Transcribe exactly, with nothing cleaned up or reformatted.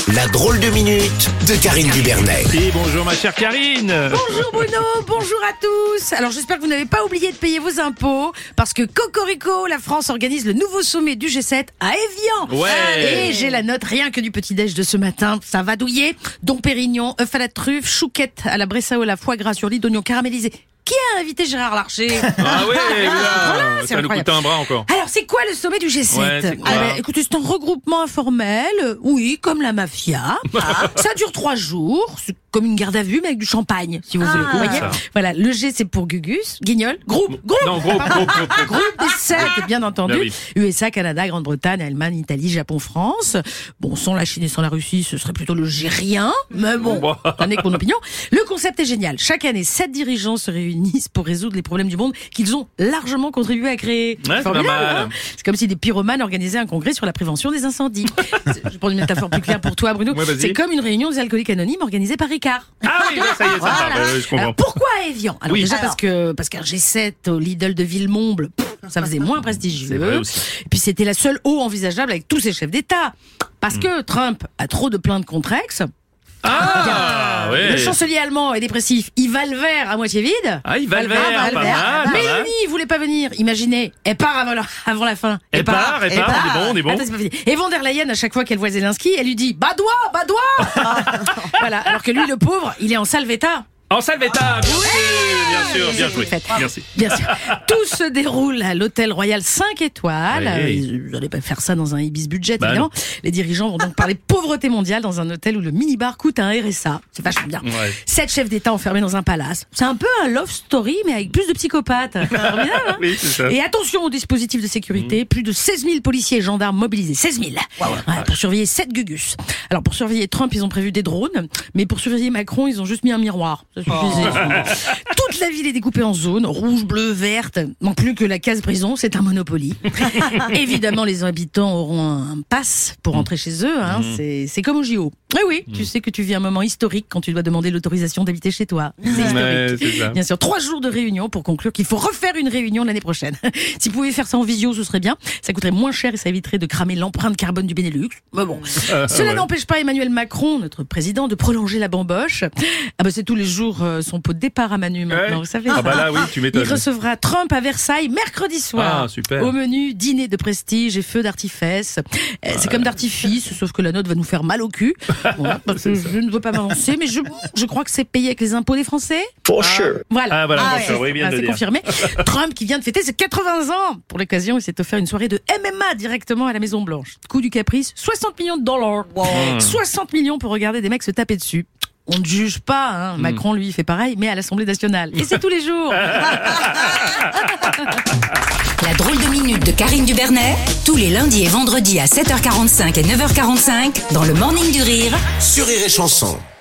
La drôle de minute de Karine Dubernet. Et bonjour ma chère Karine. Bonjour Bruno, bonjour à tous. Alors j'espère que vous n'avez pas oublié de payer vos impôts, parce que Cocorico, la France organise le nouveau sommet du G sept à Évian. Ouais. Et j'ai la note rien que du petit-déj de ce matin. Ça va douiller. Dom Pérignon, œuf à la truffe, chouquette à la Bressaola, la foie gras sur lit d'oignon caramélisé. Qui a invité Gérard Larcher? Ah ouais, Voilà, là, c'est ça nous incroyable. coûte un bras encore. Alors, c'est quoi le sommet du G sept? Ouais, c'est quoi Ah ben, écoutez, c'est un regroupement informel, euh, oui, comme la mafia. Ça dure trois jours, c'est comme une garde à vue, mais avec du champagne, si vous voulez. Vous voyez, ça. voilà, le G, c'est pour Gugus, Guignol, groupe, groupe, Non, groupe, pardon. groupe, groupe, groupe. Groupe des sept, bien entendu. Ben oui. U S A, Canada, Grande-Bretagne, Allemagne, Italie, Japon, France. Bon, sans la Chine et sans la Russie, ce serait plutôt le G rien, mais bon, Bon. ça n'est que mon opinion. Le concept est génial. Chaque année, sept dirigeants se réunissent pour résoudre les problèmes du monde qu'ils ont largement contribué à créer. Ouais, c'est Formidable, pas mal. hein. C'est comme si des pyromanes organisaient un congrès sur la prévention des incendies. Je prends une métaphore plus claire pour toi, Bruno. Ouais, vas-y. C'est comme une réunion des alcooliques anonymes organisée par Ricard. Ah oui, là, ça y est, ça Voilà. part. Ouais, ouais, je comprends. Alors pourquoi à Évian? Alors Oui. déjà Alors. parce que parce qu'un G sept au Lidl de Villemomble, pff, ça faisait moins prestigieux. C'est vrai aussi. Et puis c'était la seule eau envisageable avec tous ces chefs d'État. Parce Hmm. que Trump a trop de plaintes contre Aix. Ah ouais. Le chancelier allemand est dépressif. Il va le verre à moitié vide. Ah, il va le Ah, verre, va le pas verre. mal, pas Mais mal. lui, il voulait pas venir. Imaginez, elle part avant la, avant la fin. Elle part, elle part, on est bon, on est bon. Attends, c'est pas fini. Et von der Leyen, à chaque fois qu'elle voit Zelensky, elle lui dit « Badois, Badois !» Voilà, alors que lui, le pauvre, il est en salvetta. En salvetta, bien sûr, bien sûr, bien joué. Faites. Merci. Bien sûr. Tout se déroule à l'hôtel Royal cinq étoiles. Ouais. Euh, Ils n'allaient pas faire ça dans un Ibis budget, Bah évidemment. Les dirigeants vont donc parler pauvreté mondiale dans un hôtel où le minibar coûte un R S A. C'est vachement bien. Ouais. Sept chefs d'État enfermés dans un palace. C'est un peu un love story, mais avec plus de psychopathes. Formidable, hein. Oui, c'est ça. Et attention aux dispositifs de sécurité. Plus de seize mille policiers et gendarmes mobilisés. seize mille. Ouais, pour surveiller sept Gugus. Alors, pour surveiller Trump, ils ont prévu des drones. Mais pour surveiller Macron, ils ont juste mis un miroir. Ça suffisait. Toute la ville est découpée en zones, rouge, bleu, verte. Manque plus que la case prison, c'est un Monopoly. Évidemment, les habitants auront un pass pour rentrer chez eux. Hein. C'est, c'est comme au J O. Oui, oui, tu sais que tu vis un moment historique quand tu dois demander l'autorisation d'habiter chez toi. C'est historique. Ouais, c'est ça. Bien sûr, trois jours de réunion pour conclure qu'il faut refaire une réunion l'année prochaine. Si vous pouviez faire ça en visio, ce serait bien. Ça coûterait moins cher et ça éviterait de cramer l'empreinte carbone du Benelux. Mais bon, Ah, cela ouais. n'empêche pas Emmanuel Macron, notre président, de prolonger la bamboche. Ah bah c'est tous les jours euh, son pot de départ à Manu maintenant, Ouais. vous savez. Ah bah là, oui, tu Il m'étonnes. recevra Trump à Versailles mercredi soir. Ah, super. Au menu, dîner de prestige et feu d'artifice. Euh, C'est comme d'artifice, sauf que la note va nous faire mal au cul. Voilà, parce que je ne veux pas m'avancer, mais je, je crois que c'est payé avec les impôts des Français. For sure. Voilà. Ah voilà, Ah, bien sûr, ouais. oui, bien Ah, de c'est dire. confirmé. Trump qui vient de fêter ses quatre-vingts ans. Pour l'occasion, il s'est offert une soirée de M M A directement à la Maison Blanche. Coup du caprice, soixante millions de dollars. soixante millions pour regarder des mecs se taper dessus. On ne juge pas, hein. Macron lui fait pareil, mais à l'Assemblée nationale. Et c'est tous les jours. La drôle de minute de Karine Dubernet, tous les lundis et vendredis à sept heures quarante-cinq et neuf heures quarante-cinq dans le Morning du Rire Sur Rire et Chanson.